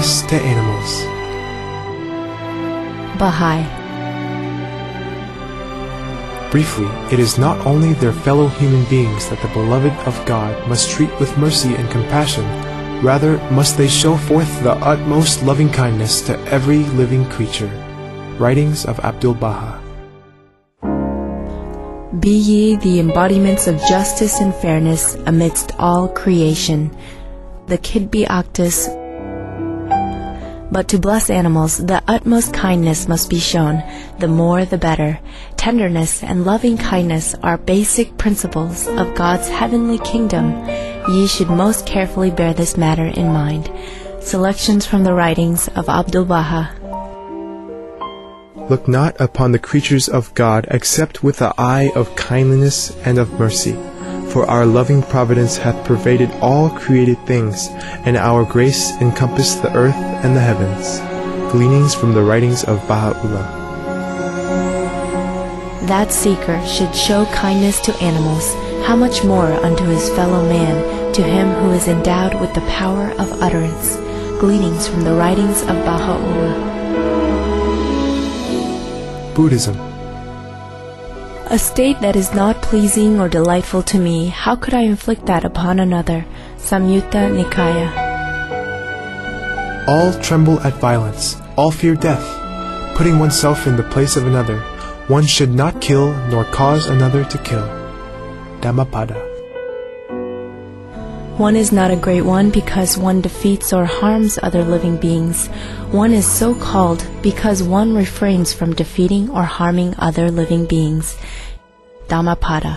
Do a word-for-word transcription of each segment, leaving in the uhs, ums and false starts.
kindness to animals. Baha'i. Briefly, it is not only their fellow human beings that the beloved of God must treat with mercy and compassion, rather must they show forth the utmost loving kindness to every living creature. Writings of Abdu'l-Baha. Be ye the embodiments of justice and fairness amidst all creation. The Kidbi Octus. But to bless animals, the utmost kindness must be shown, the more the better. Tenderness and loving kindness are basic principles of God's heavenly kingdom. Ye should most carefully bear this matter in mind. Selections from the writings of Abdu'l-Baha. Look not upon the creatures of God except with the eye of kindliness and of mercy. For our loving providence hath pervaded all created things, and our grace encompassed the earth and the heavens. Gleanings from the writings of Baha'u'llah. That seeker should show kindness to animals, how much more unto his fellow man, to him who is endowed with the power of utterance. Gleanings from the writings of Baha'u'llah. Buddhism. A state that is not pleasing or delightful to me, how could I inflict that upon another? Samyutta Nikaya. All tremble at violence, all fear death. Putting oneself in the place of another, one should not kill nor cause another to kill. Dhammapada. One is not a great one because one defeats or harms other living beings. One is so called because one refrains from defeating or harming other living beings. Dhammapada.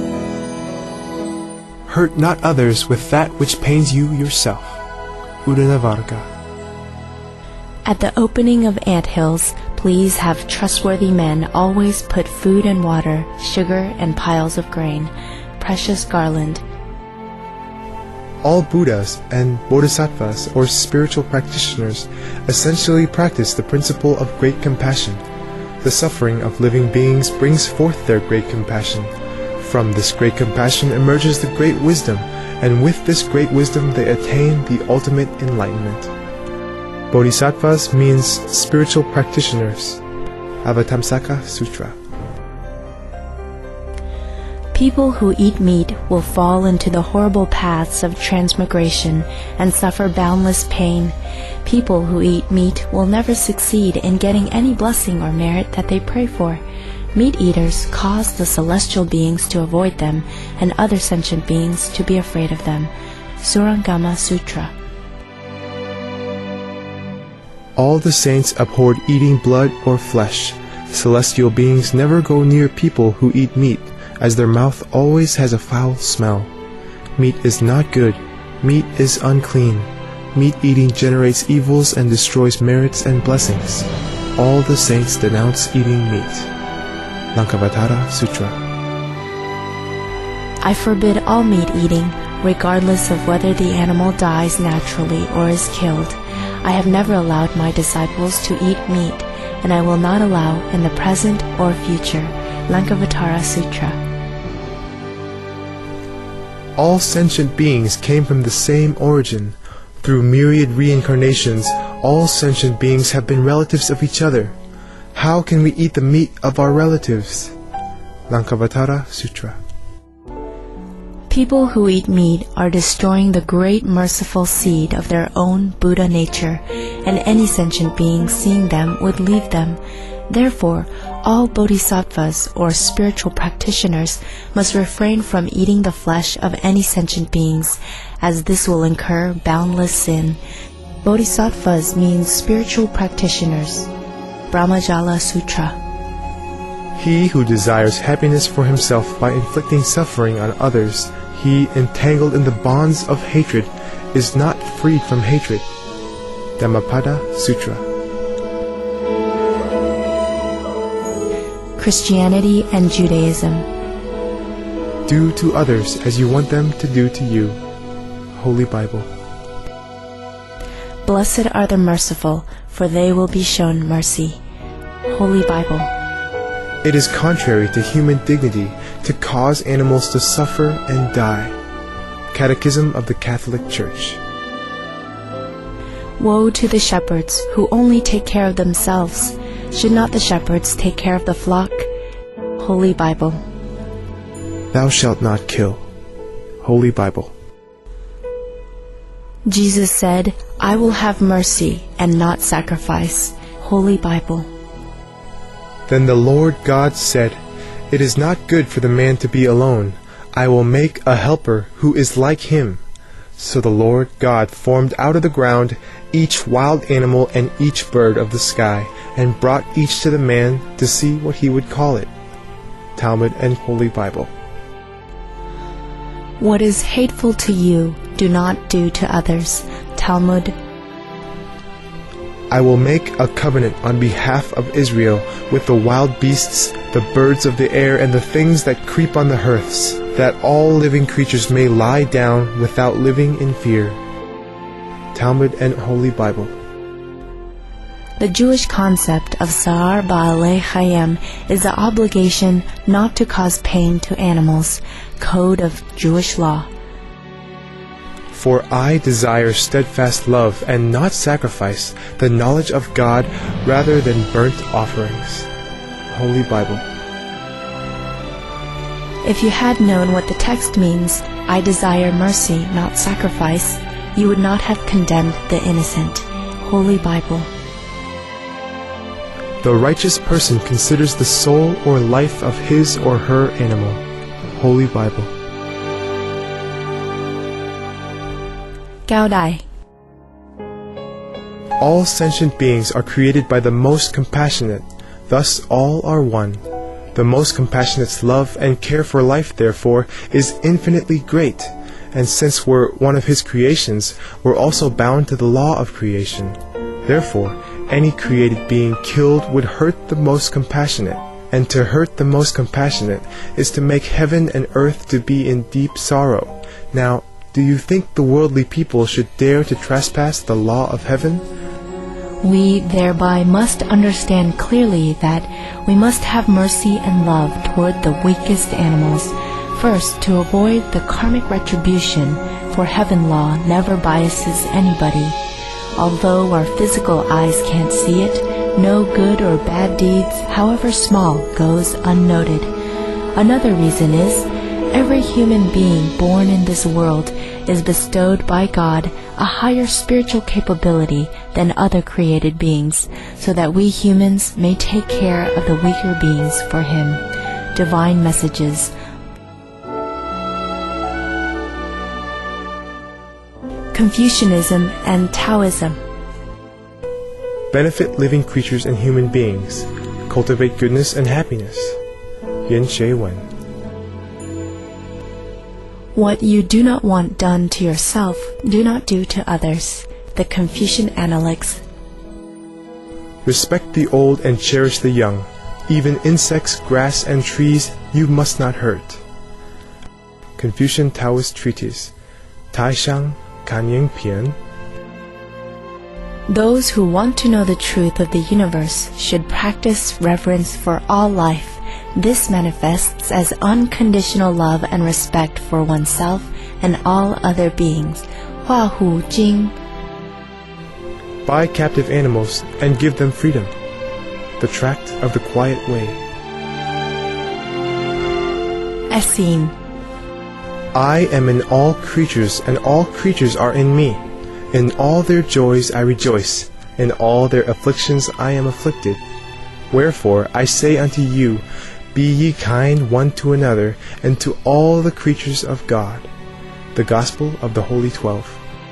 Hurt not others with that which pains you yourself. Udanavarga. At the opening of anthills, please have trustworthy men always put food and water, sugar and piles of grain. Precious Garland. All Buddhas and Bodhisattvas or spiritual practitioners essentially practice the principle of great compassion. The suffering of living beings brings forth their great compassion. From this great compassion emerges the great wisdom, and with this great wisdom they attain the ultimate enlightenment. Bodhisattvas means spiritual practitioners. Avatamsaka Sutra. People who eat meat will fall into the horrible paths of transmigration and suffer boundless pain. People who eat meat will never succeed in getting any blessing or merit that they pray for. Meat eaters cause the celestial beings to avoid them and other sentient beings to be afraid of them. Surangama Sutra. All the saints abhorred eating blood or flesh. Celestial beings never go near people who eat meat, as their mouth always has a foul smell. Meat is not good. Meat is unclean. Meat eating generates evils and destroys merits and blessings. All the saints denounce eating meat. Lankavatara Sutra. I forbid all meat eating, regardless of whether the animal dies naturally or is killed. I have never allowed my disciples to eat meat, and I will not allow in the present or future. Lankavatara Sutra. All sentient beings came from the same origin. Through myriad reincarnations, all sentient beings have been relatives of each other. How can we eat the meat of our relatives? Lankavatara Sutra. People who eat meat are destroying the great merciful seed of their own Buddha nature, and any sentient being seeing them would leave them. Therefore, all bodhisattvas or spiritual practitioners must refrain from eating the flesh of any sentient beings, as this will incur boundless sin. Bodhisattvas means spiritual practitioners. Brahmajala Sutra. He who desires happiness for himself by inflicting suffering on others, he entangled in the bonds of hatred, is not freed from hatred. Dhammapada Sutra. Christianity and Judaism. Do to others as you want them to do to you. Holy Bible. Blessed are the merciful, for they will be shown mercy. Holy Bible. It is contrary to human dignity to cause animals to suffer and die. Catechism of the Catholic Church. Woe to the shepherds who only take care of themselves. Should not the shepherds take care of the flock? Holy Bible. Thou shalt not kill. Holy Bible. Jesus said, I will have mercy and not sacrifice. Holy Bible. Then the Lord God said, It is not good for the man to be alone. I will make a helper who is like him. So the Lord God formed out of the ground each wild animal and each bird of the sky, and brought each to the man to see what he would call it. Talmud and Holy Bible. What is hateful to you, do not do to others. Talmud. I will make a covenant on behalf of Israel with the wild beasts, the birds of the air, and the things that creep on the hearths, that all living creatures may lie down without living in fear. Talmud and Holy Bible. The Jewish concept of Tsar Ba'alei Chayim is the obligation not to cause pain to animals. Code of Jewish law. For I desire steadfast love and not sacrifice, the knowledge of God rather than burnt offerings. Holy Bible. If you had known what the text means, I desire mercy, not sacrifice, you would not have condemned the innocent. Holy Bible. The righteous person considers the soul or life of his or her animal. Holy Bible. Gaudai. All sentient beings are created by the most compassionate, thus all are one. The most compassionate's love and care for life, therefore, is infinitely great, and since we're one of his creations, we're also bound to the law of creation. Therefore, any created being killed would hurt the most compassionate, and to hurt the most compassionate is to make heaven and earth to be in deep sorrow. Now, do you think the worldly people should dare to trespass the law of heaven? We thereby must understand clearly that we must have mercy and love toward the weakest animals, first to avoid the karmic retribution, for heaven law never biases anybody. Although our physical eyes can't see it, no good or bad deeds, however small, goes unnoted. Another reason is, every human being born in this world is bestowed by God a higher spiritual capability than other created beings, so that we humans may take care of the weaker beings for Him. Divine Messages. Confucianism and Taoism. Benefit living creatures and human beings. Cultivate goodness and happiness. Yin Shui Wen. What you do not want done to yourself, do not do to others. The Confucian Analects. Respect the old and cherish the young. Even insects, grass, and trees you must not hurt. Confucian Taoist Treatise. Taishang Kanying Pian. Those who want to know the truth of the universe should practice reverence for all life. This manifests as unconditional love and respect for oneself and all other beings. Hua Hu Jing. Buy captive animals and give them freedom. The Tract of the Quiet Way. Essene. I am in all creatures, and all creatures are in me. In all their joys I rejoice, in all their afflictions I am afflicted. Wherefore I say unto you, be ye kind one to another, and to all the creatures of God. The Gospel of the Holy Twelve.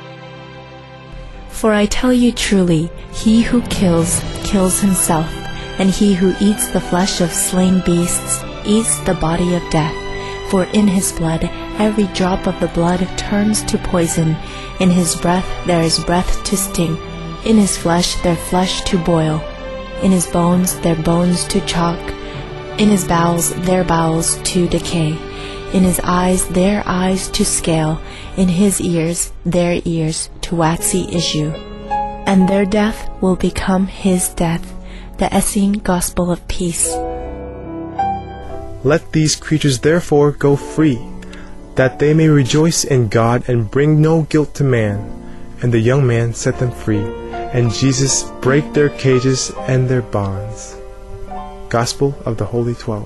For I tell you truly, he who kills, kills himself, and he who eats the flesh of slain beasts, eats the body of death. For in his blood every drop of the blood turns to poison. In his breath there is breath to sting. In his flesh their flesh to boil. In his bones their bones to chalk. In his bowels their bowels to decay. In his eyes their eyes to scale. In his ears their ears to waxy issue. And their death will become his death. The Essene Gospel of Peace. Let these creatures therefore go free, that they may rejoice in God and bring no guilt to man. and the young man set them free, and Jesus brake their cages and their bonds. Gospel of the Holy Twelve.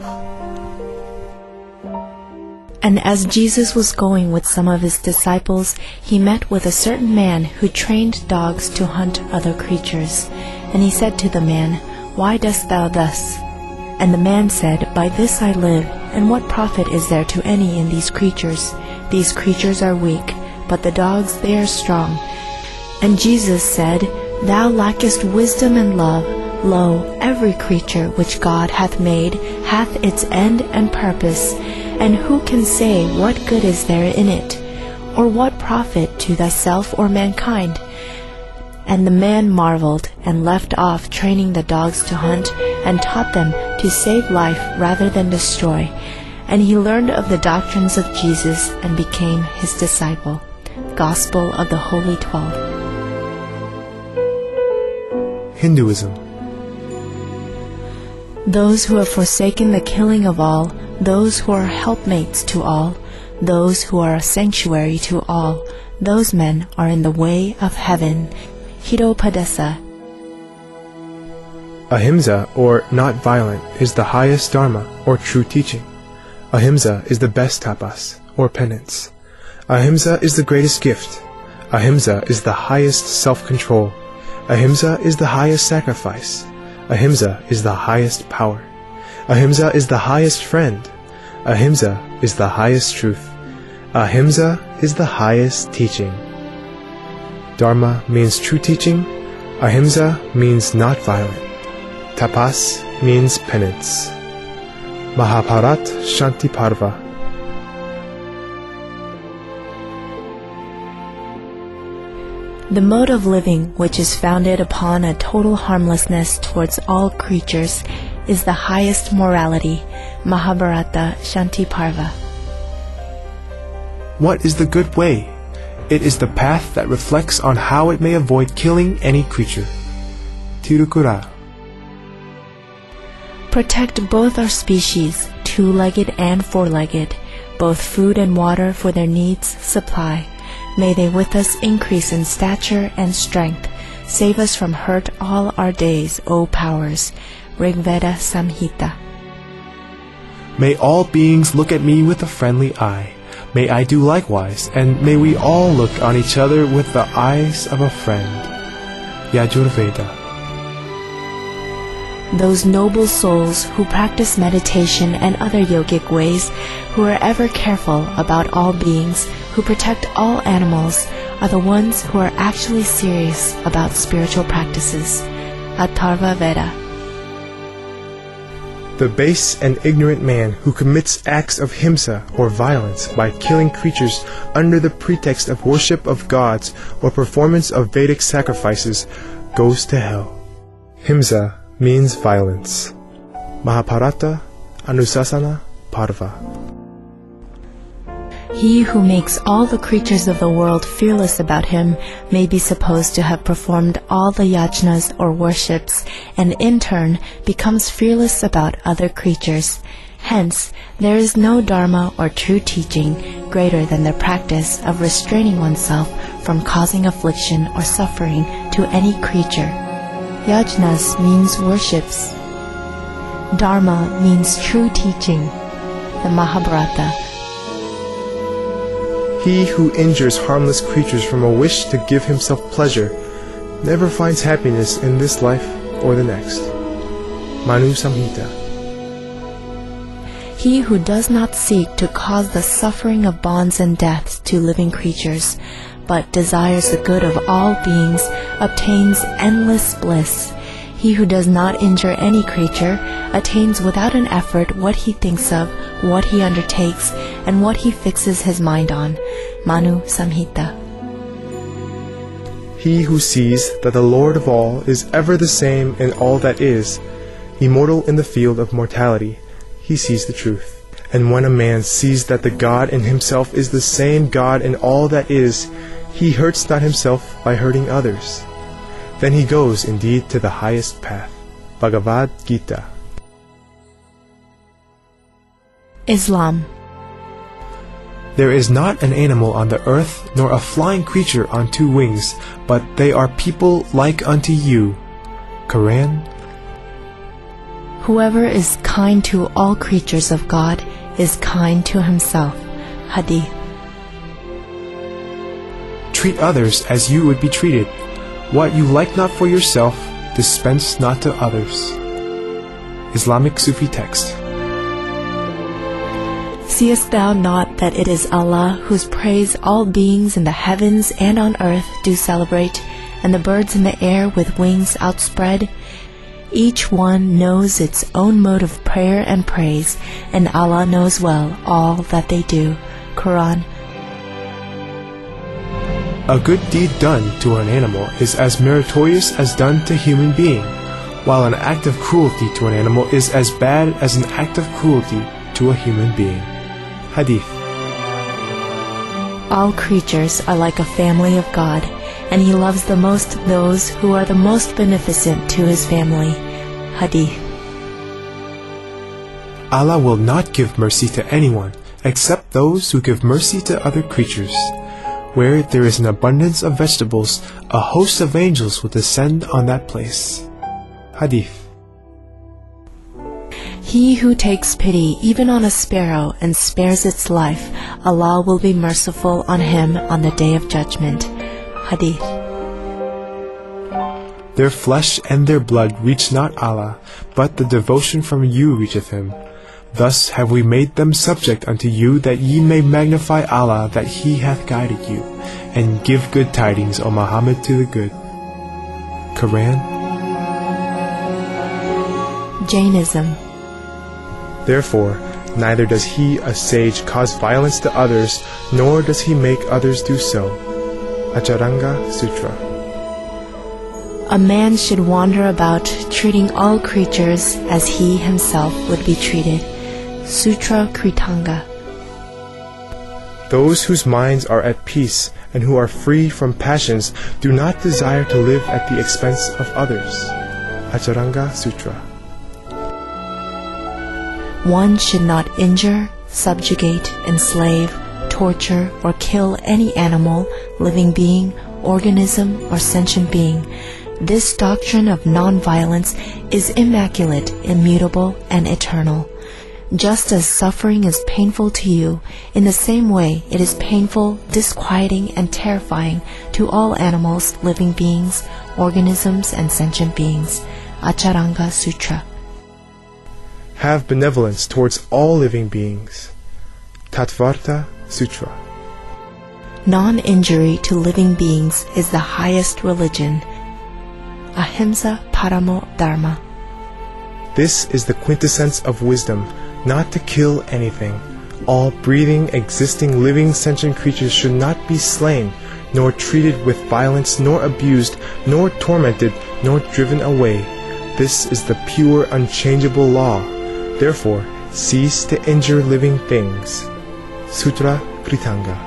And as Jesus was going with some of his disciples, he met with a certain man who trained dogs to hunt other creatures. And he said to the man, Why dost thou thus? And the man said, By this I live, and what profit is there to any in these creatures? These creatures are weak, but the dogs they are strong. And Jesus said, Thou lackest wisdom and love. Lo, every creature which God hath made hath its end and purpose, and who can say what good is there in it, or what profit to thyself or mankind? And the man marveled, and left off training the dogs to hunt, and taught them to save life rather than destroy. And he learned of the doctrines of Jesus, and became his disciple. Gospel of the Holy Twelve. Hinduism. Those who have forsaken the killing of all, those who are helpmates to all, those who are a sanctuary to all, those men are in the way of heaven. Hiropadesa. Ahimsa, or not violent, is the highest dharma, or true teaching. Ahimsa is the best tapas, or penance. Ahimsa is the greatest gift. Ahimsa is the highest self-control. Ahimsa is the highest sacrifice. Ahimsa is the highest power. Ahimsa is the highest friend. Ahimsa is the highest truth. Ahimsa is the highest teaching. Dharma means true teaching. Ahimsa means not violent. Tapas means penance. Mahabharat Shanti Parva. The mode of living which is founded upon a total harmlessness towards all creatures is the highest morality. Mahabharata Shanti Parva. What is the good way? It is the path that reflects on how it may avoid killing any creature. Tirukkural. Protect both our species, two-legged and four-legged, both food and water for their needs supply. May they with us increase in stature and strength. Save us from hurt all our days, O powers. Rigveda Samhita. May all beings look at me with a friendly eye. May I do likewise, and may we all look on each other with the eyes of a friend. Yajurveda. Those noble souls who practice meditation and other yogic ways, who are ever careful about all beings, who protect all animals, are the ones who are actually serious about spiritual practices. Atharva Veda. The base and ignorant man who commits acts of himsa or violence by killing creatures under the pretext of worship of gods or performance of Vedic sacrifices goes to hell. Himsa means violence. Mahabharata Anusasana Parva. He who makes all the creatures of the world fearless about him may be supposed to have performed all the yajnas or worships, and in turn becomes fearless about other creatures. Hence, there is no dharma or true teaching greater than the practice of restraining oneself from causing affliction or suffering to any creature. Yajnas means worships. Dharma means true teaching. The Mahabharata. He who injures harmless creatures from a wish to give himself pleasure never finds happiness in this life or the next. Manu Samhita. He who does not seek to cause the suffering of bonds and deaths to living creatures, but desires the good of all beings, obtains endless bliss. He who does not injure any creature attains without an effort what he thinks of, what he undertakes, and what he fixes his mind on. Manu Samhita. He who sees that the Lord of all is ever the same in all that is, immortal in the field of mortality, he sees the truth. And when a man sees that the God in himself is the same God in all that is, he hurts not himself by hurting others. Then he goes indeed to the highest path. Bhagavad Gita. Islam. There is not an animal on the earth, nor a flying creature on two wings, but they are people like unto you. Quran. Whoever is kind to all creatures of God is kind to himself. Hadith. Treat others as you would be treated. What you like not for yourself, dispense not to others. Islamic Sufi text. Seest thou not that it is Allah whose praise all beings in the heavens and on earth do celebrate, and the birds in the air with wings outspread? Each one knows its own mode of prayer and praise, and Allah knows well all that they do. Quran. A good deed done to an animal is as meritorious as done to a human being, while an act of cruelty to an animal is as bad as an act of cruelty to a human being. Hadith. All creatures are like a family of God, and He loves the most those who are the most beneficent to His family. Hadith. Allah will not give mercy to anyone except those who give mercy to other creatures. Where there is an abundance of vegetables, a host of angels will descend on that place. Hadith. He who takes pity even on a sparrow and spares its life, Allah will be merciful on him on the day of judgment. Hadith. Their flesh and their blood reach not Allah, but the devotion from you reacheth Him. Thus have we made them subject unto you, that ye may magnify Allah that He hath guided you, and give good tidings, O Muhammad, to the good. Quran. Jainism. Therefore, neither does he, a sage, cause violence to others, nor does he make others do so. Acharanga Sutra. A man should wander about treating all creatures as he himself would be treated. Sutra Kritanga. Those whose minds are at peace and who are free from passions do not desire to live at the expense of others. Acharanga Sutra. One should not injure, subjugate, enslave, torture, or kill any animal, living being, organism, or sentient being. This doctrine of non-violence is immaculate, immutable, and eternal. Just as suffering is painful to you, in the same way it is painful, disquieting, and terrifying to all animals, living beings, organisms, and sentient beings. Acharanga Sutra. Have benevolence towards all living beings. Tattvartha Sutra. Non-injury to living beings is the highest religion. Ahimsa Paramo Dharma. This is the quintessence of wisdom, not to kill anything. All breathing, existing, living, sentient creatures should not be slain, nor treated with violence, nor abused, nor tormented, nor driven away. This is the pure, unchangeable law. Therefore, cease to injure living things. Sutra Kritanga.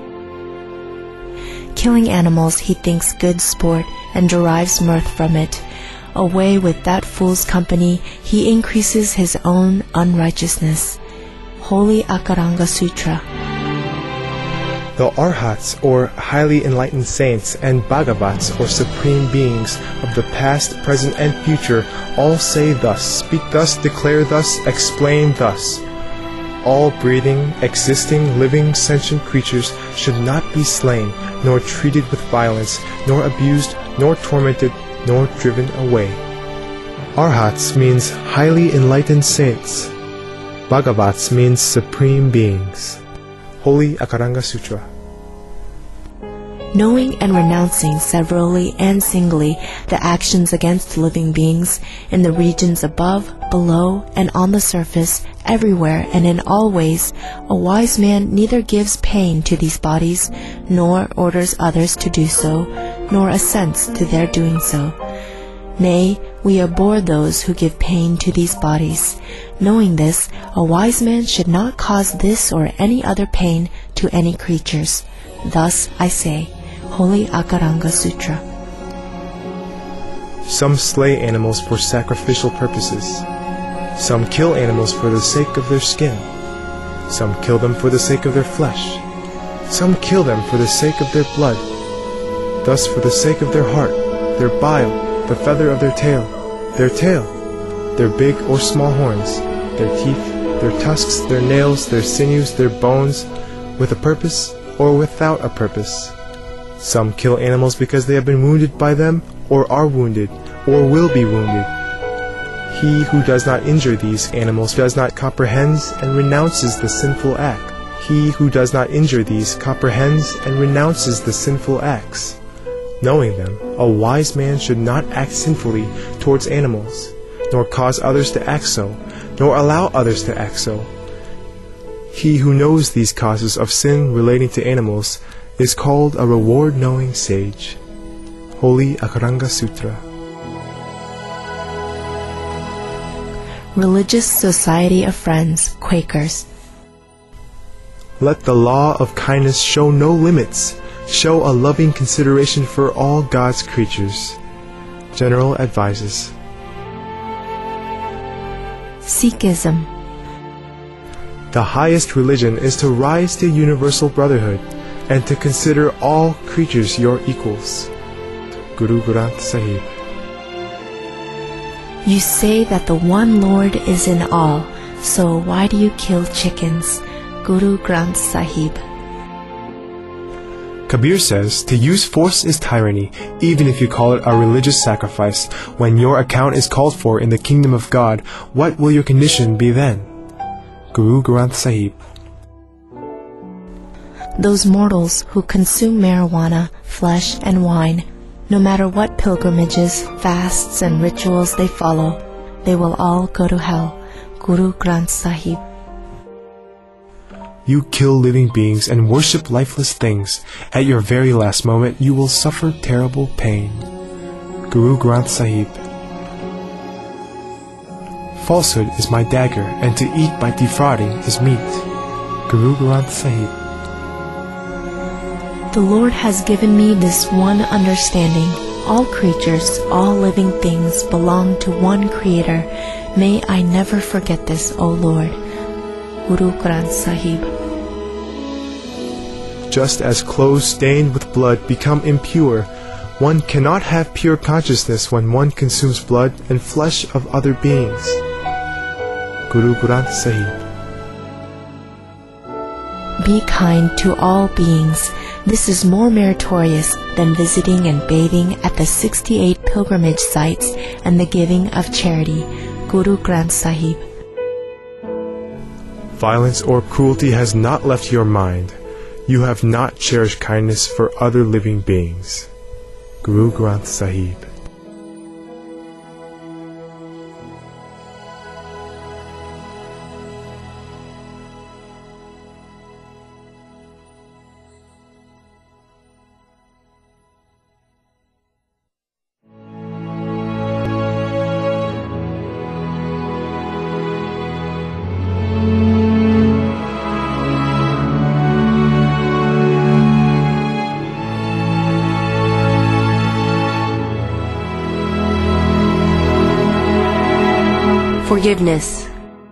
Killing animals he thinks good sport and derives mirth from it. Away with that fool's company, he increases his own unrighteousness. Holy Akaranga Sutra. The Arhats, or highly enlightened saints, and Bhagavats, or supreme beings, of the past, present, and future, all say thus, speak thus, declare thus, explain thus. All breathing, existing, living, sentient creatures should not be slain, nor treated with violence, nor abused, nor tormented, nor driven away. Arhats means highly enlightened saints. Bhagavats means supreme beings. Holy Akaranga Sutra. Knowing and renouncing severally and singly the actions against living beings in the regions above, below, and on the surface, everywhere and in all ways, a wise man neither gives pain to these bodies, nor orders others to do so, nor assents to their doing so. Nay, we abhor those who give pain to these bodies. Knowing this, a wise man should not cause this or any other pain to any creatures. Thus I say, Holy Akaranga Sutra. Some slay animals for sacrificial purposes. Some kill animals for the sake of their skin. Some kill them for the sake of their flesh. Some kill them for the sake of their blood. Thus for the sake of their heart, their bile, the feather of their tail, their tail, their big or small horns, their teeth, their tusks, their nails, their sinews, their bones, with a purpose or without a purpose. Some kill animals because they have been wounded by them, or are wounded, or will be wounded. He who does not injure these animals does not comprehend and renounces the sinful act. He who does not injure these comprehends and renounces the sinful acts. Knowing them, a wise man should not act sinfully towards animals, nor cause others to act so, nor allow others to act so. He who knows these causes of sin relating to animals is called a reward-knowing sage. Holy Akaranga Sutra. Religious Society of Friends, Quakers. Let the law of kindness show no limits. Show a loving consideration for all God's creatures. General advises. Sikhism. The highest religion is to rise to universal brotherhood and to consider all creatures your equals. Guru Granth Sahib. You say that the one Lord is in all, so why do you kill chickens? Guru Granth Sahib. Kabir says, to use force is tyranny, even if you call it a religious sacrifice. When your account is called for in the kingdom of God, what will your condition be then? Guru Granth Sahib. Those mortals who consume marijuana, flesh, and wine, no matter what pilgrimages, fasts, and rituals they follow, they will all go to hell. Guru Granth Sahib. You kill living beings and worship lifeless things. At your very last moment, you will suffer terrible pain. Guru Granth Sahib. Falsehood is my dagger, and to eat by defrauding is meat. Guru Granth Sahib. The Lord has given me this one understanding. All creatures, all living things belong to one Creator. May I never forget this, O Lord. Guru Granth Sahib. Just as clothes stained with blood become impure, one cannot have pure consciousness when one consumes blood and flesh of other beings. Guru Granth Sahib. Be kind to all beings. This is more meritorious than visiting and bathing at the sixty-eight pilgrimage sites and the giving of charity. Guru Granth Sahib. Violence or cruelty has not left your mind. You have not cherished kindness for other living beings. Guru Granth Sahib. Forgiveness.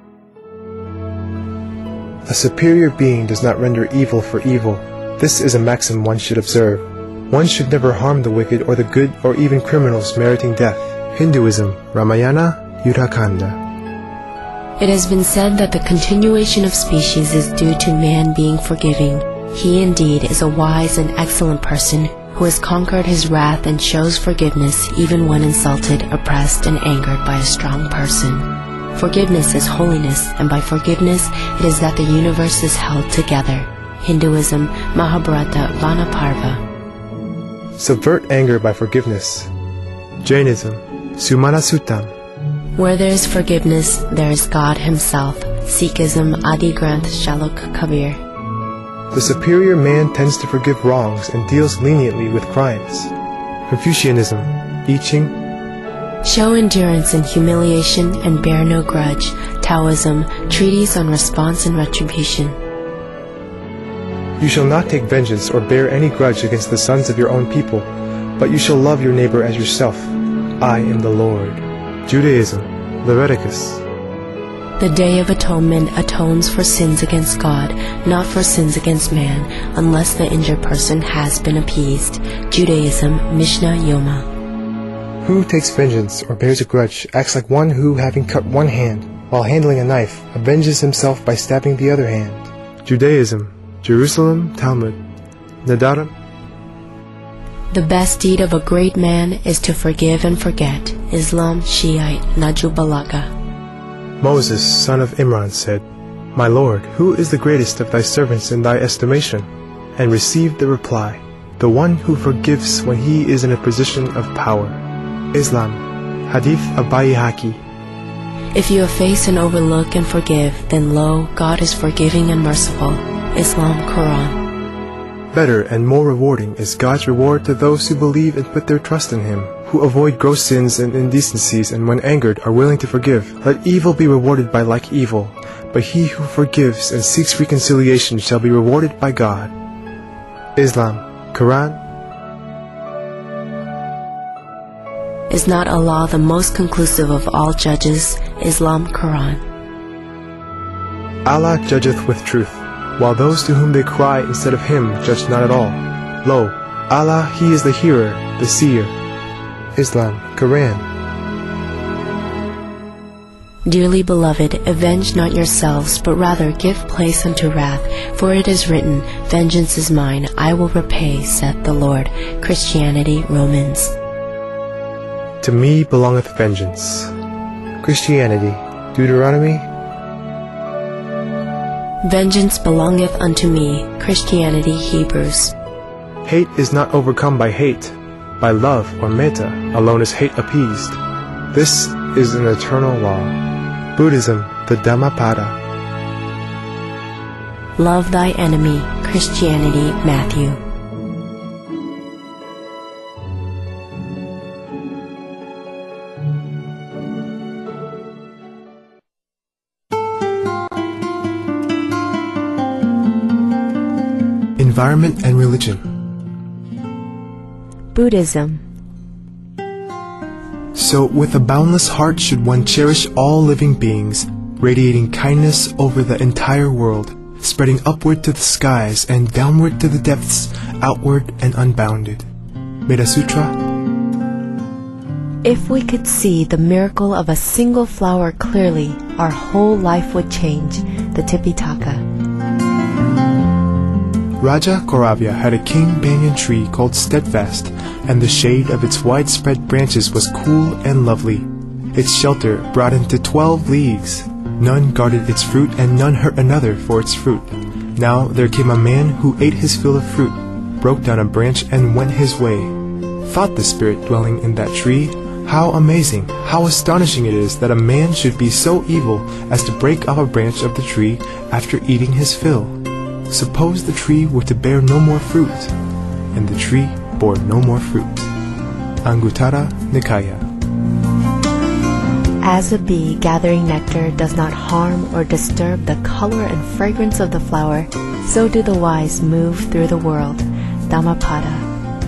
A superior being does not render evil for evil. This is a maxim one should observe. One should never harm the wicked or the good or even criminals meriting death. Hinduism, Ramayana, Yuddhakanda. It has been said that the continuation of species is due to man being forgiving. He indeed is a wise and excellent person who has conquered his wrath and shows forgiveness even when insulted, oppressed, and angered by a strong person. Forgiveness is holiness, and by forgiveness it is that the universe is held together. Hinduism, Mahabharata Vanaparva. Subvert anger by forgiveness. Jainism, Sumana Suttam. Where there is forgiveness, there is God Himself. Sikhism, Adi Granth Shalok Kabir. The superior man tends to forgive wrongs and deals leniently with crimes. Confucianism, I Ching. Show endurance in humiliation and bear no grudge. Taoism, Treatise on Response and Retribution. You shall not take vengeance or bear any grudge against the sons of your own people, but you shall love your neighbor as yourself. I am the Lord. Judaism, Leviticus. The Day of Atonement atones for sins against God, not for sins against man, unless the injured person has been appeased. Judaism, Mishnah Yoma. Who takes vengeance or bears a grudge acts like one who, having cut one hand, while handling a knife, avenges himself by stabbing the other hand. Judaism, Jerusalem, Talmud, Nadarim. The best deed of a great man is to forgive and forget. Islam, Shiite, Najubalaga. Moses, son of Imran, said, My Lord, who is the greatest of thy servants in thy estimation? And received the reply, the one who forgives when he is in a position of power. Islam, Hadith of Bayhaqi. If you efface and overlook and forgive, then lo, God is forgiving and merciful. Islam, Quran. Better and more rewarding is God's reward to those who believe and put their trust in Him, who avoid gross sins and indecencies, and when angered are willing to forgive. Let evil be rewarded by like evil, but he who forgives and seeks reconciliation shall be rewarded by God. Islam, Quran. Is not Allah the most conclusive of all judges? Islam, Quran. Allah judgeth with truth, while those to whom they cry instead of Him judge not at all. Lo, Allah, He is the hearer, the seer. Islam, Quran. Dearly beloved, avenge not yourselves, but rather give place unto wrath, for it is written, Vengeance is mine, I will repay, saith the Lord. Christianity, Romans. To me belongeth vengeance. Christianity, Deuteronomy. Vengeance belongeth unto me. Christianity, Hebrews. Hate is not overcome by hate. By love or metta alone is hate appeased. This is an eternal law. Buddhism, the Dhammapada. Love thy enemy. Christianity, Matthew. Environment and religion. Buddhism. So with a boundless heart should one cherish all living beings, radiating kindness over the entire world, spreading upward to the skies and downward to the depths, outward and unbounded. Metta Sutra. If we could see the miracle of a single flower clearly, our whole life would change. The Tipitaka. Raja Koravya had a king banyan tree called Steadfast, and the shade of its widespread branches was cool and lovely. Its shelter broadened to twelve leagues. None guarded its fruit, and none hurt another for its fruit. Now there came a man who ate his fill of fruit, broke down a branch, and went his way. Thought the spirit dwelling in that tree, how amazing, how astonishing it is that a man should be so evil as to break off a branch of the tree after eating his fill. Suppose the tree were to bear no more fruit, and the tree bore no more fruit. Anguttara Nikaya. As a bee gathering nectar does not harm or disturb the color and fragrance of the flower, so do the wise move through the world. Dhammapada.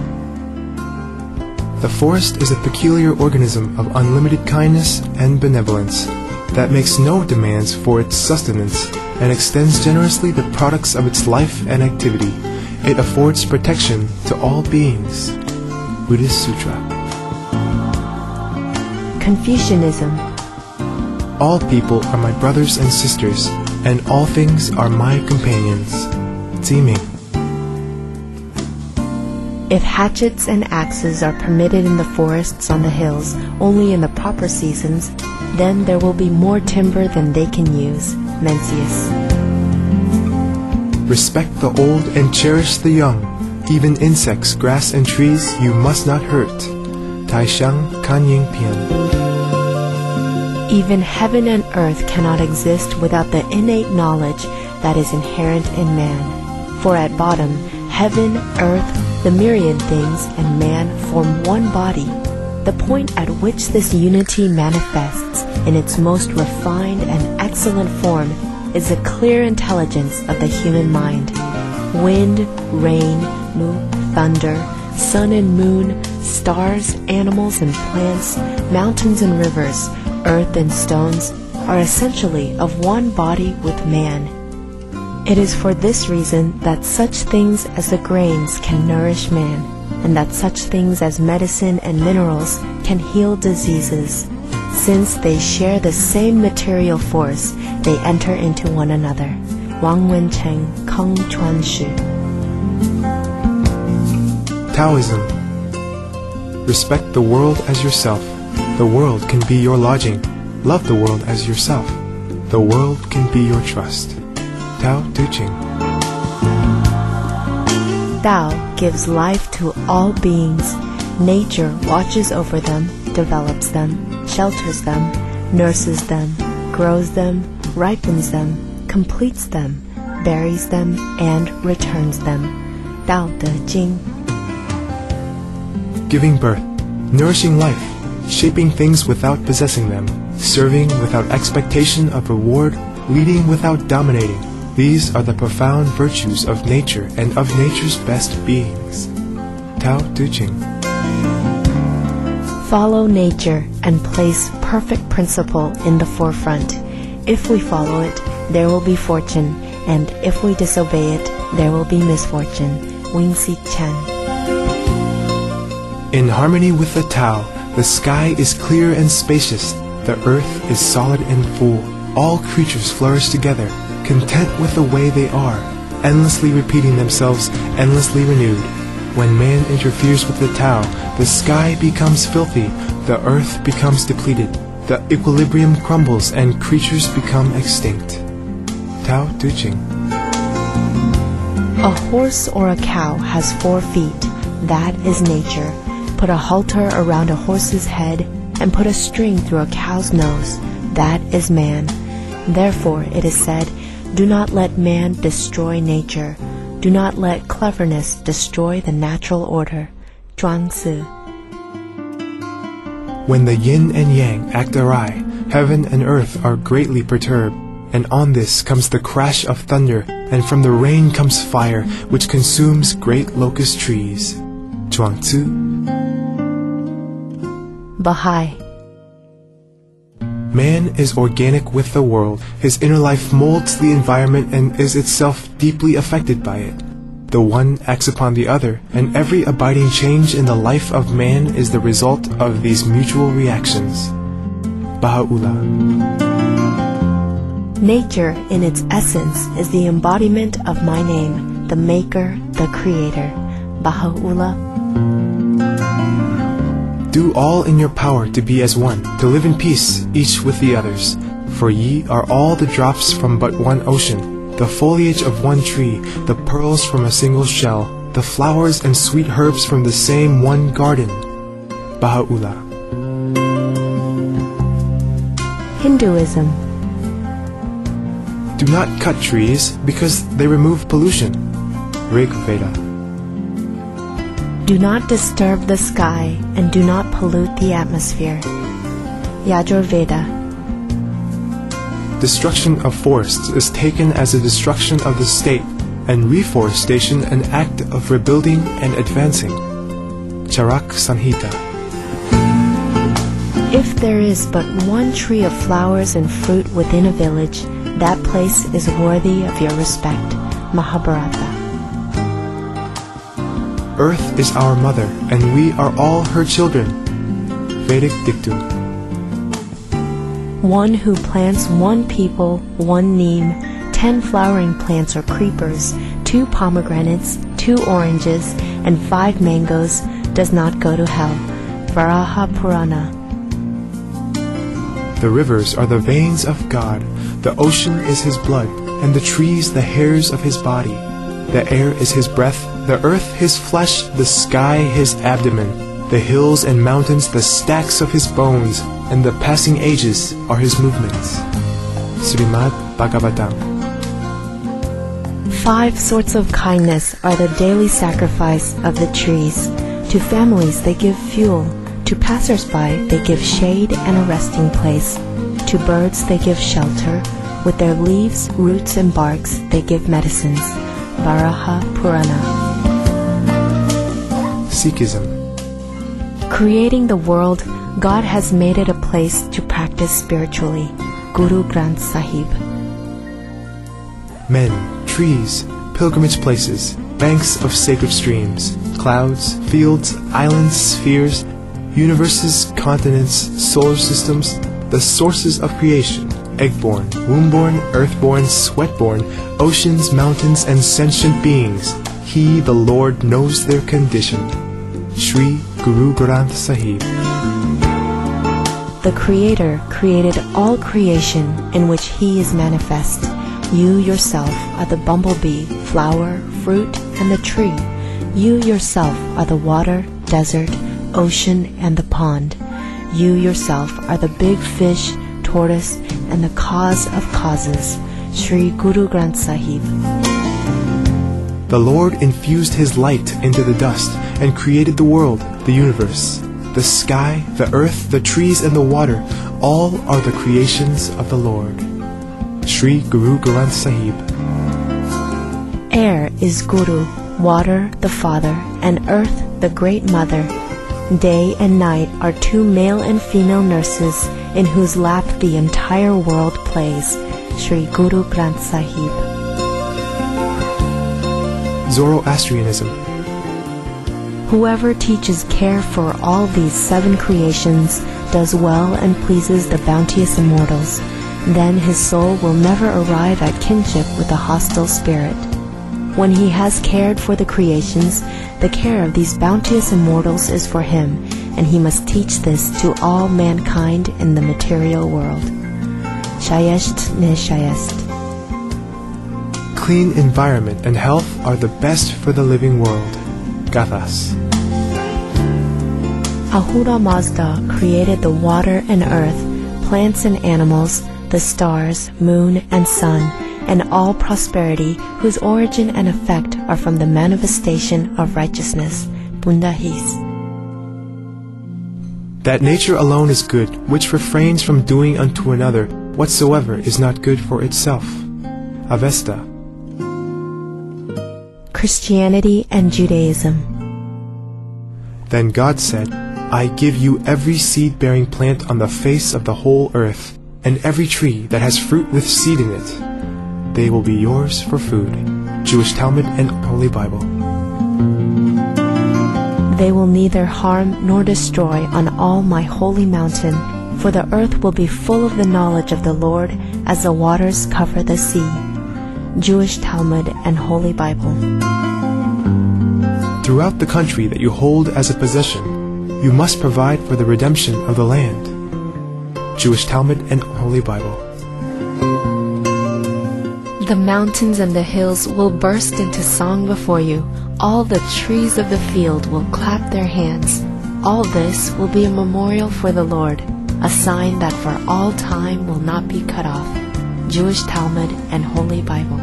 The forest is a peculiar organism of unlimited kindness and benevolence that makes no demands for its sustenance and extends generously the products of its life and activity. It affords protection to all beings. Buddhist Sutra. Confucianism. All people are my brothers and sisters, and all things are my companions. Ziming. If hatchets and axes are permitted in the forests on the hills only in the proper seasons, then there will be more timber than they can use. Mencius. Respect the old and cherish the young. Even insects, grass, and trees you must not hurt. Taishang Kanying Pian. Even heaven and earth cannot exist without the innate knowledge that is inherent in man. For at bottom, heaven, earth, the myriad things, and man form one body. The point at which this unity manifests in its most refined and excellent form is a clear intelligence of the human mind. Wind, rain, moon, thunder, sun and moon, stars, animals and plants, mountains and rivers, earth and stones, are essentially of one body with man. It is for this reason that such things as the grains can nourish man, and that such things as medicine and minerals can heal diseases. Since they share the same material force, they enter into one another. Wang Wencheng, Keng Chuan Shu. Taoism. Respect the world as yourself. The world can be your lodging. Love the world as yourself. The world can be your trust. Tao Te Ching. Tao gives life to all beings. Nature watches over them, develops them, shelters them, nurses them, grows them, ripens them, completes them, buries them, and returns them. Tao Te Ching. Giving birth, nourishing life, shaping things without possessing them, serving without expectation of reward, leading without dominating. These are the profound virtues of nature and of nature's best beings. Tao Te Ching. Follow nature and place perfect principle in the forefront. If we follow it, there will be fortune, and if we disobey it, there will be misfortune. Wing Si Chen. In harmony with the Tao, the sky is clear and spacious, the earth is solid and full, all creatures flourish together, content with the way they are, endlessly repeating themselves, endlessly renewed. When man interferes with the Tao, the sky becomes filthy, the earth becomes depleted, the equilibrium crumbles, and creatures become extinct. Tao Te Ching. A horse or a cow has four feet. That is nature. Put a halter around a horse's head and put a string through a cow's nose. That is man. Therefore it is said, do not let man destroy nature. Do not let cleverness destroy the natural order. Zhuangzi. When the yin and yang act awry, heaven and earth are greatly perturbed, and on this comes the crash of thunder, and from the rain comes fire, which consumes great locust trees. Zhuangzi. Baha'i. Man is organic with the world. His inner life molds the environment and is itself deeply affected by it. The one acts upon the other, and every abiding change in the life of man is the result of these mutual reactions. Baha'u'llah. Nature, in its essence, is the embodiment of my name, the Maker, the Creator. Baha'u'llah. Do all in your power to be as one, to live in peace, each with the others. For ye are all the drops from but one ocean, the foliage of one tree, the pearls from a single shell, the flowers and sweet herbs from the same one garden. Baha'u'llah. Hinduism. Do not cut trees because they remove pollution. Rig Veda. Do not disturb the sky and do not pollute the atmosphere. Yajurveda. Destruction of forests is taken as a destruction of the state, and reforestation an act of rebuilding and advancing. Charak Sanhita. If there is but one tree of flowers and fruit within a village, that place is worthy of your respect. Mahabharata. Earth is our mother, and we are all her children. Vedic Dictum. One who plants one peepal, one neem, ten flowering plants or creepers, two pomegranates, two oranges, and five mangoes does not go to hell. Varaha Purana. The rivers are the veins of God, the ocean is his blood, and the trees the hairs of his body. The air is his breath, the earth his flesh, the sky his abdomen, the hills and mountains the stacks of his bones, and the passing ages are his movements. Srimad Bhagavatam. Five sorts of kindness are the daily sacrifice of the trees. To families they give fuel, to passers-by they give shade and a resting place, to birds they give shelter, with their leaves, roots, and barks they give medicines. Varaha Purana. Sikhism. Creating the world, God has made it a place to practice spiritually. Guru Granth Sahib. Men, trees, pilgrimage places, banks of sacred streams, clouds, fields, islands, spheres, universes, continents, solar systems, the sources of creation, egg-born, womb-born, earth-born, sweat-born, oceans, mountains, and sentient beings. He, the Lord, knows their condition. Sri Guru Granth Sahib. The Creator created all creation in which He is manifest. You yourself are the bumblebee, flower, fruit, and the tree. You yourself are the water, desert, ocean, and the pond. You yourself are the big fish, tortoise, and the cause of causes. Sri Guru Granth Sahib. The Lord infused His light into the dust and created the world, the universe. The sky, the earth, the trees, and the water, all are the creations of the Lord. Sri Guru Granth Sahib. Air is Guru, water the Father, and earth the Great Mother. Day and night are two male and female nurses in whose lap the entire world plays. Sri Guru Granth Sahib. Zoroastrianism. Whoever teaches care for all these seven creations does well and pleases the bounteous immortals. Then his soul will never arrive at kinship with a hostile spirit. When he has cared for the creations, the care of these bounteous immortals is for him, and he must teach this to all mankind in the material world. Shayest ne shayest. Clean environment and health are the best for the living world. Gathas. Ahura Mazda created the water and earth, plants and animals, the stars, moon, and sun, and all prosperity whose origin and effect are from the manifestation of righteousness. Bundahis. That nature alone is good, which refrains from doing unto another whatsoever is not good for itself. Avesta. Christianity and Judaism. Then God said, I give you every seed-bearing plant on the face of the whole earth, and every tree that has fruit with seed in it. They will be yours for food. Jewish Talmud and Holy Bible. They will neither harm nor destroy on all my holy mountain, for the earth will be full of the knowledge of the Lord as the waters cover the sea. Jewish Talmud and Holy Bible. Throughout the country that you hold as a possession, you must provide for the redemption of the land. Jewish Talmud and Holy Bible. The mountains and the hills will burst into song before you. All the trees of the field will clap their hands. All this will be a memorial for the Lord, a sign that for all time will not be cut off. Jewish Talmud and Holy Bible.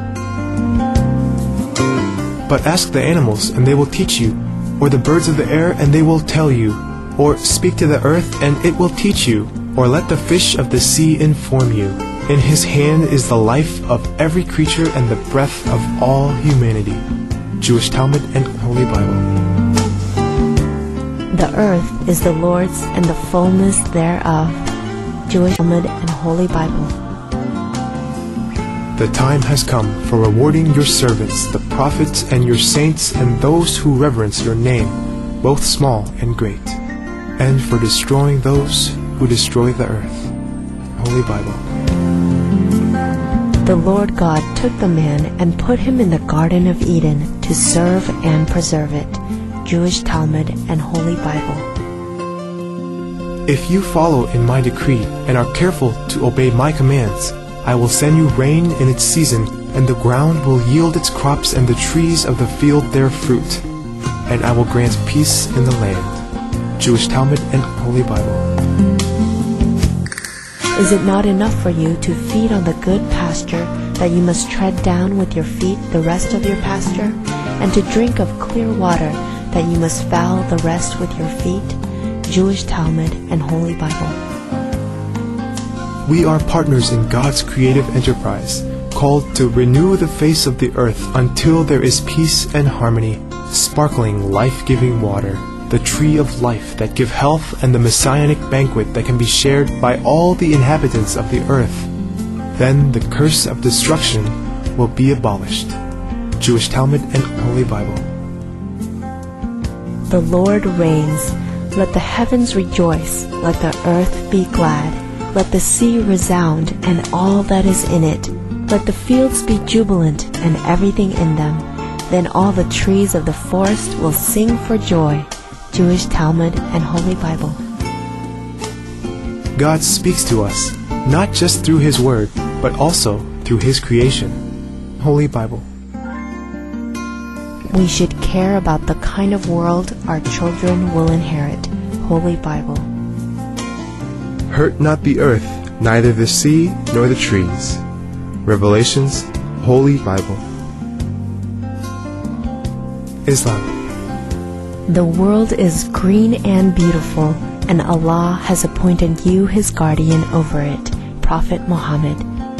But ask the animals, and they will teach you, or the birds of the air, and they will tell you, or speak to the earth, and it will teach you, or let the fish of the sea inform you. In His hand is the life of every creature and the breath of all humanity. Jewish Talmud and Holy Bible. The earth is the Lord's and the fullness thereof. Jewish Talmud and Holy Bible. The time has come for rewarding your servants, the prophets and your saints and those who reverence your name, both small and great, and for destroying those who destroy the earth. Holy Bible. The Lord God took the man and put him in the Garden of Eden to serve and preserve it. Jewish Talmud and Holy Bible. If you follow in my decree and are careful to obey my commands, I will send you rain in its season, and the ground will yield its crops and the trees of the field their fruit, and I will grant peace in the land. Jewish Talmud and Holy Bible. Is it not enough for you to feed on the good pasture that you must tread down with your feet the rest of your pasture, and to drink of clear water that you must foul the rest with your feet? Jewish Talmud and Holy Bible. We are partners in God's creative enterprise, called to renew the face of the earth until there is peace and harmony, sparkling life-giving water, the tree of life that give health, and the messianic banquet that can be shared by all the inhabitants of the earth, Then the curse of destruction will be abolished. Jewish Talmud and Holy Bible. The Lord reigns. Let the heavens rejoice. Let the earth be glad. Let the sea resound and all that is in it. Let the fields be jubilant and everything in them. Then all the trees of the forest will sing for joy. Jewish Talmud and Holy Bible. God speaks to us, not just through His Word, but also through His creation. Holy Bible. We should care about the kind of world our children will inherit. Holy Bible. Hurt not the earth, neither the sea nor the trees. Revelations, Holy Bible. Islam. The world is green and beautiful, and Allah has appointed you His guardian over it. Prophet Muhammad.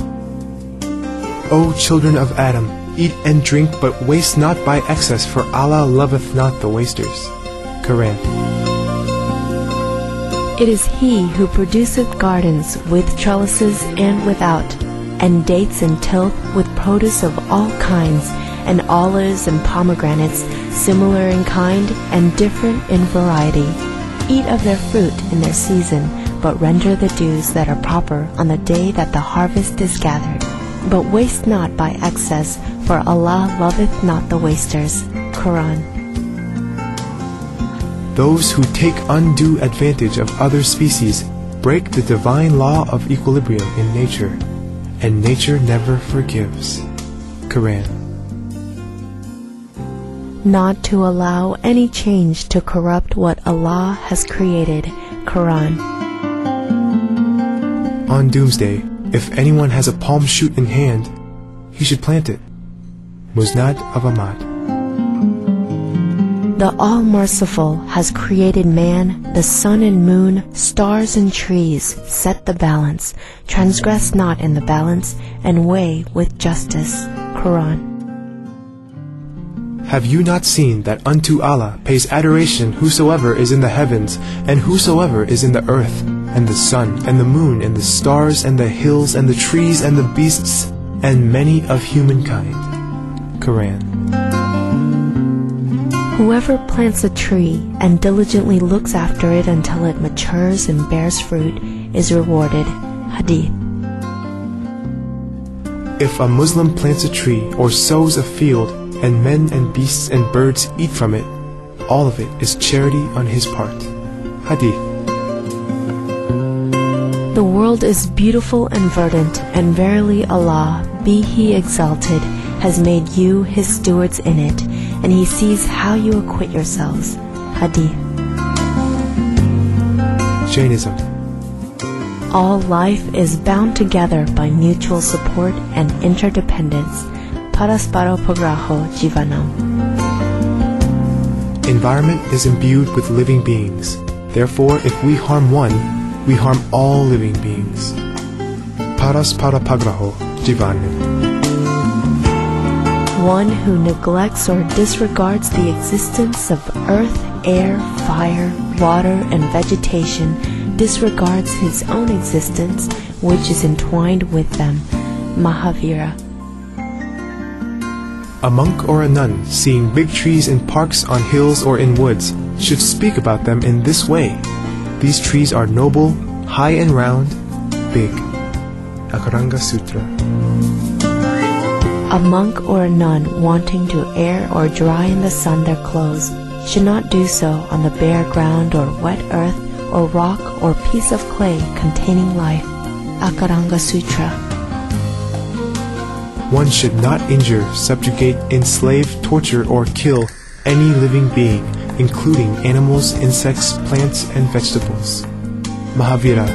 O children of Adam, eat and drink, but waste not by excess, for Allah loveth not the wasters. Quran. It is He who produceth gardens with trellises and without, and dates and tilth with produce of all kinds, and olives and pomegranates, similar in kind and different in variety. Eat of their fruit in their season, but render the dues that are proper on the day that the harvest is gathered. But waste not by excess, for Allah loveth not the wasters. Quran. Those who take undue advantage of other species break the divine law of equilibrium in nature, and nature never forgives. Quran. Not to allow any change to corrupt what Allah has created. Quran. On Doomsday, if anyone has a palm shoot in hand, he should plant it. Musnad of Ahmad. The All-Merciful has created man, the sun and moon, stars and trees. Set the balance. Transgress not in the balance, and weigh with justice. Quran. Have you not seen that unto Allah pays adoration whosoever is in the heavens, and whosoever is in the earth, and the sun, and the moon, and the stars, and the hills, and the trees, and the beasts, and many of humankind? Quran. Whoever plants a tree and diligently looks after it until it matures and bears fruit is rewarded. Hadith. If a Muslim plants a tree or sows a field, and men and beasts and birds eat from it, all of it is charity on his part. Hadith. The world is beautiful and verdant, and verily Allah, be He exalted, has made you His stewards in it, and He sees how you acquit yourselves. Hadith. Jainism. All life is bound together by mutual support and interdependence. Parasparo Pagraho Jivanam. Environment is imbued with living beings. Therefore, if we harm one, we harm all living beings. Paraspara Pagraho Jivanam. One who neglects or disregards the existence of earth, air, fire, water, and vegetation disregards his own existence, which is entwined with them. Mahavira. A monk or a nun seeing big trees in parks, on hills, or in woods should speak about them in this way. These trees are noble, high and round, big. Akaranga Sutra. A monk or a nun wanting to air or dry in the sun their clothes should not do so on the bare ground or wet earth or rock or piece of clay containing life. Akaranga Sutra. One should not injure, subjugate, enslave, torture, or kill any living being, including animals, insects, plants, and vegetables. Mahavira.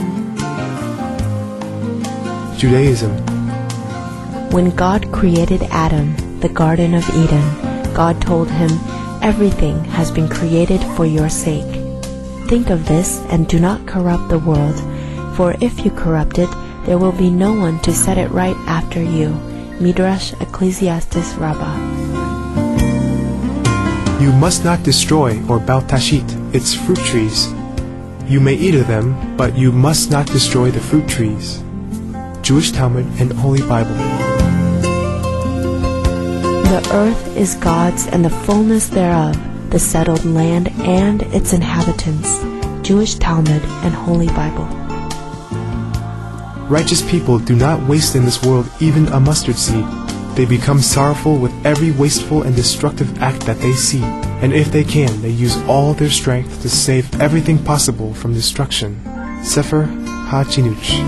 Judaism. When God created Adam, the Garden of Eden, God told him, "Everything has been created for your sake. Think of this and do not corrupt the world, for if you corrupt it, there will be no one to set it right after you." Midrash Ecclesiastes Rabbah. You must not destroy or baltashit its fruit trees. You may eat of them, but you must not destroy the fruit trees. Jewish Talmud and Holy Bible. The earth is God's and the fullness thereof, the settled land and its inhabitants. Jewish Talmud and Holy Bible. Righteous people do not waste in this world even a mustard seed. They become sorrowful with every wasteful and destructive act that they see, and if they can, they use all their strength to save everything possible from destruction. Sefer HaChinuch.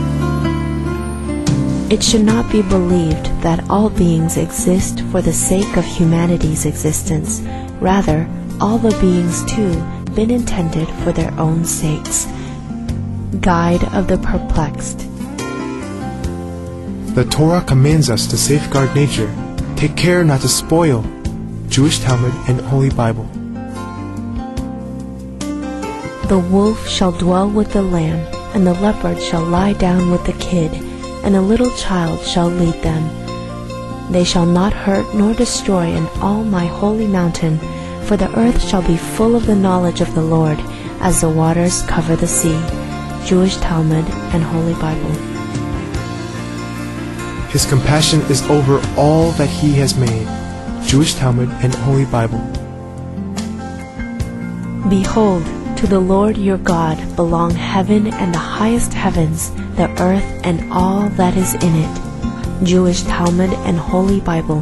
It should not be believed that all beings exist for the sake of humanity's existence. Rather, all the beings too been intended for their own sakes. Guide of the Perplexed. The Torah commands us to safeguard nature. Take care not to spoil. Jewish Talmud and Holy Bible. The wolf shall dwell with the lamb, and the leopard shall lie down with the kid, and a little child shall lead them. They shall not hurt nor destroy in all my holy mountain, for the earth shall be full of the knowledge of the Lord, as the waters cover the sea. Jewish Talmud and Holy Bible. His compassion is over all that he has made. Jewish Talmud and Holy Bible. Behold, to the Lord your God belong heaven and the highest heavens, the earth and all that is in it. Jewish Talmud and Holy Bible.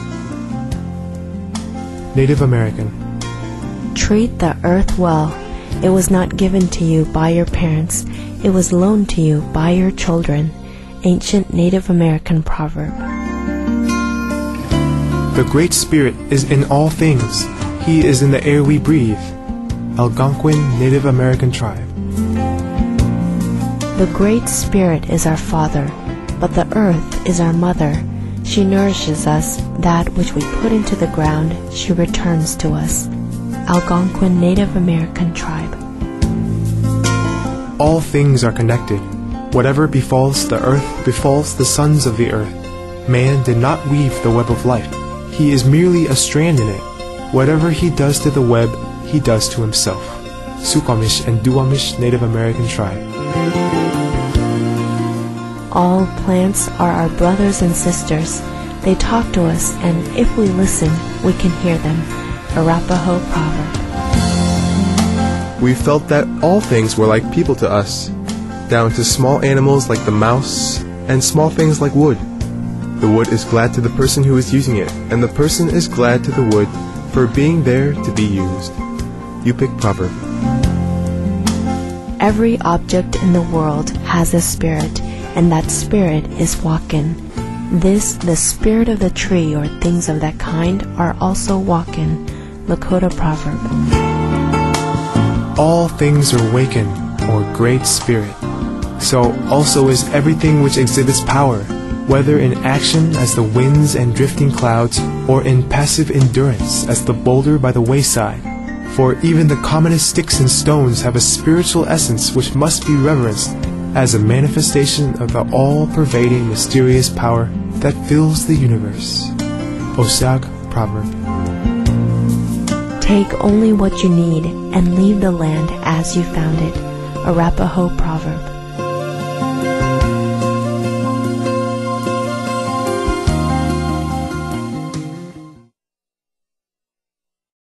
Native American. Treat the earth well. It was not given to you by your parents. It was loaned to you by your children. Ancient Native American proverb. The Great Spirit is in all things. He is in the air we breathe. Algonquin Native American Tribe. The Great Spirit is our Father, but the earth is our mother. She nourishes us. That which we put into the ground, she returns to us. Algonquin Native American Tribe. All things are connected. Whatever befalls the earth befalls the sons of the earth. Man did not weave the web of life. He is merely a strand in it. Whatever he does to the web, he does to himself. Suquamish and Duwamish Native American Tribe. All plants are our brothers and sisters. They talk to us, and if we listen, we can hear them. Arapaho proverb. We felt that all things were like people to us, down to small animals like the mouse, and small things like wood. The wood is glad to the person who is using it, and the person is glad to the wood for being there to be used. Yupik proverb. Every object in the world has a spirit, and that spirit is Wakin. This, the spirit of the tree or things of that kind, are also Wakin. Lakota proverb. All things are waken, or Great Spirit. So also is everything which exhibits power, whether in action as the winds and drifting clouds, or in passive endurance as the boulder by the wayside. For even the commonest sticks and stones have a spiritual essence which must be reverenced as a manifestation of the all-pervading mysterious power that fills the universe. Osag proverb. Take only what you need and leave the land as you found it. Arapaho proverb.